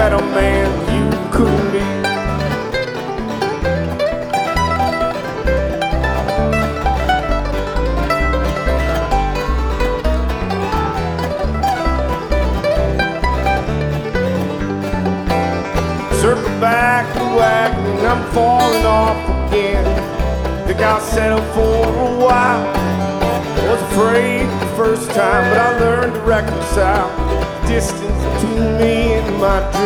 better man you couldn't be. Circle back the wagon and I'm falling off again. Think I'll settle for a while. Was afraid the first time, but I learned to reconcile the distance between me and my dream.